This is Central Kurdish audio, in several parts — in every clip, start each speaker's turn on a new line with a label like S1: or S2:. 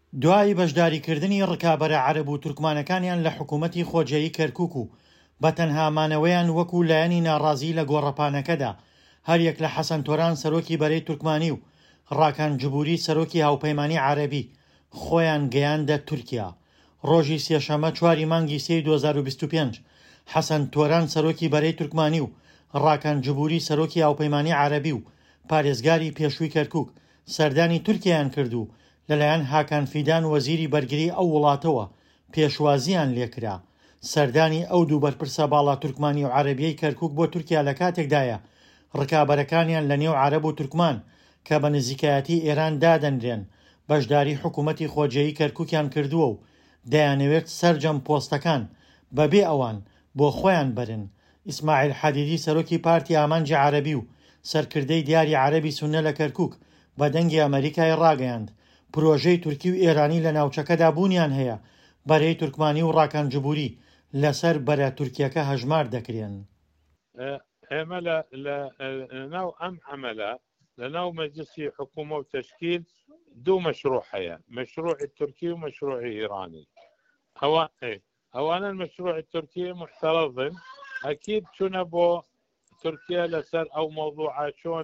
S1: دوای بەشداریکردنی ڕکابەرە عەرەب و تورکمانەکانیان لە حکوومەتی خۆجێیی کەرکووک و بە تەنها مانەوەیان وەکو لایەنی ناڕازی لە گۆڕەپانەکەدا هەریەک لە حەسەن تۆران سەرۆکی بەرەی تورکمانی و ڕاکان جبوری سەرۆکی هاوپەیمانی عەرەبی خۆیان گەیاندە تورکیا. ڕۆژی سێشەمە 4 مانگی 2025 حەسەن تۆران سەرۆکی بەرەی تورکمانی و ڕاکان جبوری سەرۆکی هاوپەیمانی عەرەبی و پارێزگاری پێشووی کەرکووک سەردانی تورکیایان کرد و لەلایەن هاکان فیدان وەزیری بەرگری ئەو وڵاتەوە پێشوازیان لێکرا. سەردانی ئەو دوو بەرپرسە باڵا تورکمانی و عەرەبیەی کەرکووک بۆ تورکیا لە کاتێکدایە ڕکابەرەکانیان لە نێو عەرەب و تورکمان کە بە نزیکایەتی ئێران دادەنرێن بەشداری حکوومەتی خۆجێیی کەرکووکیان کردووە و دەیانەوێت سەرجەم پۆستەکان بەبێ ئەوان بۆ خۆیان بەرن. ئیسماعیل حەدیدی سەرۆکی پارتی ئامانجی عەرەبی و سەرکردەی دیاری عەرەبی سوننە لە کەرکووک بە دەنگی ئەمریکای ڕاگەیاند پرۆژەی تورکی و ئێرانی لە ناوچەکەدا بوونیان هەیە بەرەی تورکمانی و ڕاکان جبوری لەسەر بەرە تورکیەکە هەژمار دەکرێن.
S2: ئێمە لە ناو ئەم عەمەلە لە ناو مەجلیسی حکوومە و تەشکیل دوو مەشروع هەیە، مەشروعی تورکی و مەشروعی ئیرانی. ئەوانە مەشروعی تورکی محتەرەضن ئەکید چوونە بۆ تورکیا لەسەر ئەو مەوضوعە چۆن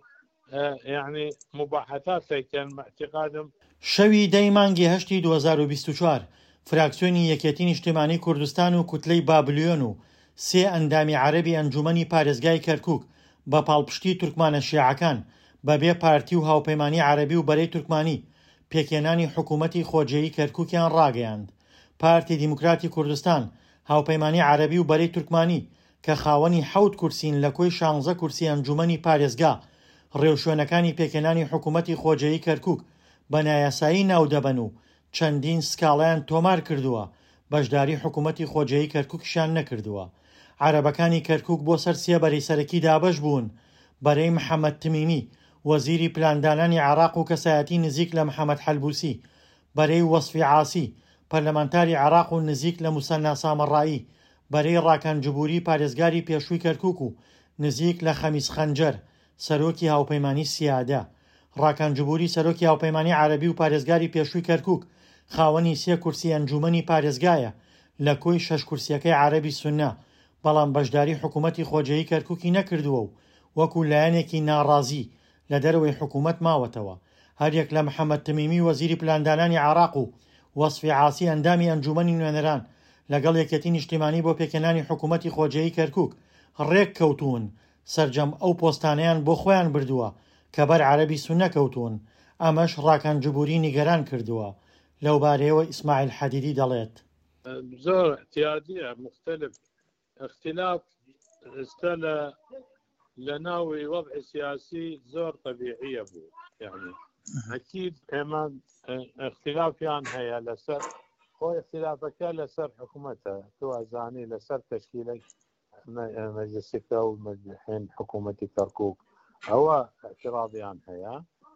S2: يعني مباحثاتێکیان اعتقادم.
S1: شەوی 10 مانگی 8 2024 فراکسیۆنی یەکێتی نیشتیمانی کوردستان و کوتلەی بابلیۆن و 3 ئەندامی عەرەبی ئەنجومەنی پارێزگای کەرکووک بە پاڵپشتی تورکمانە شیعەکان بەبێ پارتی و هاوپەیمانی عەرەبی و بەرەی تورکمانی پێکێنانی حکوومەتی خۆجێیی کەرکووکیان ڕاگەیاند. پارتی دیموکراتی کوردستان هاوپەیمانی عەرەبی و بەرەی تورکمانی کە خاوەنی 7 کورسین لە کۆی 16 کورسی ئەنجومەنی پارێزگا ڕێوشوێنەکانی پێکێنانی حکوومەتی خۆجێیی کەرکووک بە نایاسایی ناودەبەن و چەندین سکاڵیان تۆمار کردووە بەشداری حکوومەتی خۆجێیی کەرکووکیشان نەکردووە. عەرەبەکانی کەرکووک بۆ سەر 3 بەرەی سەرەکی دابەش بوون، بەرەی محەممەد تمیمی وەزیری پلاندانانی عێراق و کەسایەتی نزیک لە محەممەد حەلبوسی، بەرەی وەسفی عاسی پەرلەمانتاری عێراق و نزیک لە موسەنا سامەڕایی، بەرەی ڕاکان جبوری پارێزگاری پێشووی کەرکووک و نزیک لە خەمیس خەنجەر سەرۆکی هاوپەیمانی سیادە. ڕاکان جبوری سەرۆکی هاوپەیمانی عەرەبی و پارێزگاری پێشووی کەرکووک خاوەنی 3 کورسی ئەنجومەنی پارێزگایە لە کۆی 6 کورسیەکەی عەرەبی سوننە، بەڵام بەشداری حکوومەتی خۆجێیی کەرکووکی نەکردووە و وەکو لایەنێکی ناڕازی لە دەرەوەی حکوومەت ماوەتەوە. هەریەک لە محەممەد تمیمی وەزیری پلاندانانی عێراق و وەسفی عاسی ئەندامی ئەنجومەنی نوێنەران لەگەڵ یەکێتی نیشتیمانی بۆ پێکێنانی حکوومەتی خۆجێیی کەرکووک ڕێک کەوتون، سەرجەم ئەو پۆستانەیان بۆ خۆیان بردووە کە بەر عەرەبی سوننە کەوتون. ئەمەش ڕاکان جبوری نیگەران کردووە. لەو بارەیەوە ئیسماعیل حەدیدی دەڵێت
S2: زۆر احتیاجیە مختلف اختلاف ئێستا لە ناوی وەضعی سیاسی زۆر طبیعیە بوو، يعني ئەکید ئێمە اختلافیان هەیە لەسەر خۆی اختلافەکە لەسەر حکوومەتە، توازانی لەسەر تەشکیلەی مەجلیسەکە و مەجلیحین حکوومەتی کەرکووک ئەوە اعتراضیان هەیە،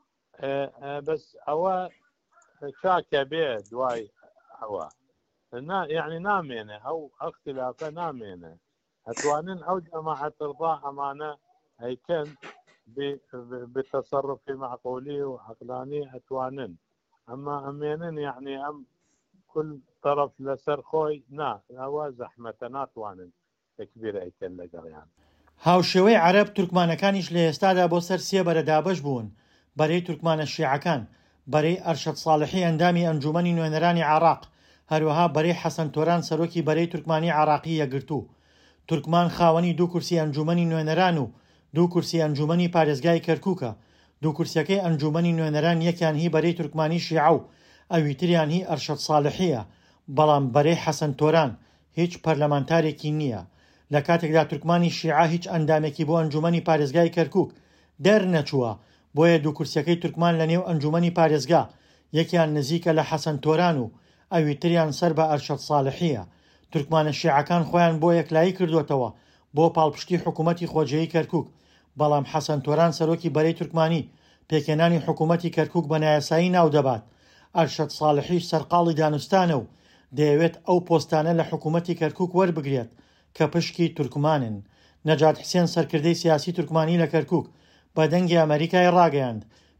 S2: بەس ئەوە چاکە بێ دوای ئەوە يعني نامێنێ ئەو اختلافە نامێنێ، ئەتوانن ئەو جەماعەت ڕضا ئەمانە هەیکەن بتصرفی معقولی و عقلانی ئەتوانن، ئەمە ئەمێنن يعني ئەم كل طرف لەسەر خۆی نا ئەوە زەحمەتە ناتوانن تەکبیر ئەیکەن لەگەڵیان.
S1: هاوشێوەی عەرەب تورکمانەکانیش لە ئێستادا بۆ سەر 3 بەرە دابەش بوون، بەرەی تورکمانە شیعەکان، بەرەی ئەرشەد ساڵحی ئەندامی ئەنجومەنی نوێنەرانی عێراق، هەروەها بەرەی حەسەن تۆران سەرۆکی بەرەی تورکمانی عێراقی یەکگرتوو. تورکمان خاوەنی 2 کورسی ئەنجومەنی نوێنەران و 2 کورسی ئەنجومەنی پارێزگای کەرکووکە. 2 کورسیەکەی ئەنجومەنی نوێنەران یەکیان هی بەرەی تورکمانی شیعە و ئەویتریان هی ئەرشەد ساڵحیە، بەڵام بەرەی حەسەن تۆران هیچ پەرلەمانتارێکی نییە. لە کاتێکدا تورکمانی شیعە هیچ ئەندامێکی بۆ ئەنجومەنی پارێزگای کەرکووک دەرنەچووە، بۆیە 2 کورسیەکەی تورکمان لە نێو ئەنجومەنی پارێزگا یەکیان نزیکە لە حەسەن تۆران و ئەویتریان سەر بە ئەرشەد ساڵحیە. تورکمانە شیعەکان خۆیان بۆ یەکلایی کردوێتەوە بۆ پاڵپشتی حکوومەتی خۆجێیی کەرکووک، بەڵام حەسەن تۆران سەرۆکی بەرەی تورکمانی پێکێنانی حکوومەتی کەرکووک بە نایاسایی ناودەبات. ئەرشەد ساڵحیش سەرقاڵی دانوستانە و دەیەوێت ئەو پۆستانە لە حکوومەتی کەرکووک وەربگرێت کە پشکی تورکمانن. نەجات حسێن سەرکردەی سیاسی تورکمانی لە کەرکووک بە دەنگی ئەمریکای ڕاگەیاند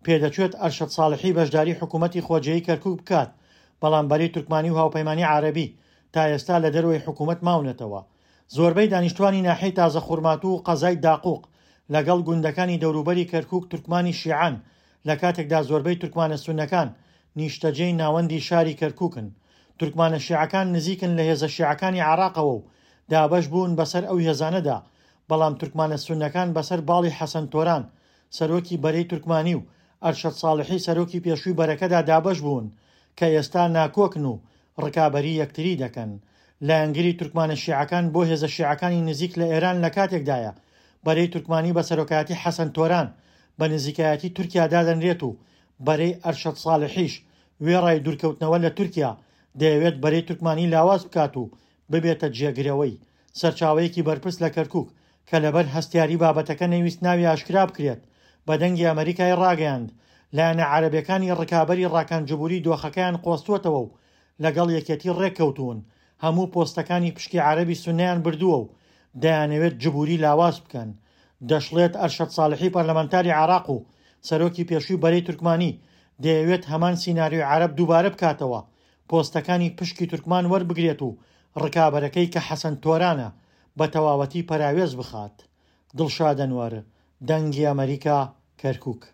S1: پێدەچێت ئەرشەد ساڵحی بەشداری حکوومەتی خۆجێی کەرکوک بکات، بەڵام بەرەی تورکمانی و هاوپەیمانی عارەبی تا ئێستا لە دەروی حکوومەت ماونەتەوە. زۆربەی دانیشتوانی ناحەی تازە خوورمات و قەزای داقوق لەگەڵ گوندەکانی دەوروبەری کەرکوک تورکمانی شیعان لە کاتێکدا زۆربەی تورکمانە سونەکان نیشتەجێی ناوەندی شاری کەرکووکن. تورکمانە شیعەکان نزیکن لە هێزە شیعەکانی عراقەوە و دابەش بوون بەسەر ئەو هێزانەدا، بەڵام تورکمانە سونەکان بەسەر باڵی حەسەن تۆران سەرۆکی بەرەی تورکمانی و ئەرشەد ساڵحی سەرۆکی پێشووی بەرەکەدا دابەش بوون کە ئێستا ناکۆکن و ڕکابەری یەکتری دەکەن. لایەنگری تورکمانە شیعەکان بۆ هێزە شیعەکانی نزیک لە ئێران لە کاتێکدایە بەرەی تورکمانی بە سەرۆکایەتی حەسەن تۆران بە نزیکایەتی تورکیا دادەنرێت و بەرەی ئەرشەد ساڵحیش وێڕای دوورکەوتنەوە لە تورکیا دەیەوێت بەرەی تورکمانی لاواز بکات و ببێتە جێگرەوەی. سەرچاوەیەکی بەرپرس لە کەرکوک کە لەبەر هەستیاری بابەتەکە نەویست ناوی ئاشکرا بکرێت بە دەنگی ئەمریکای ڕاگەیاند، لایەنە عەرەبیەکانی ڕکابەری ڕاکانجبوری دۆخەکەیان قۆستووەتەوە و لەگەڵ یەکێتی ڕێککەوتون. هەموو پۆستەکانی پشکی عەرەبی سونەیان بردووە و دەیانەوێت جبوری لاواز بکەن. دەشڵێت ئەرشەد ساڵحی پەرلەمانتاری عراق و سەرۆکی پێشووی بەرەی تورکمانی دەیەوێت هەمان سیناریۆی عەرەب دووبارە بکاتەوە، پۆستەکانی پشکی تورکمان وەربگرێت و ڕکابەرەکەی کە حەسەن تۆرانە بە تەواوەتی پەراوێز بخات. دڵشاد ئەنوەر، دەنگی ئەمریکا، کەرکووک.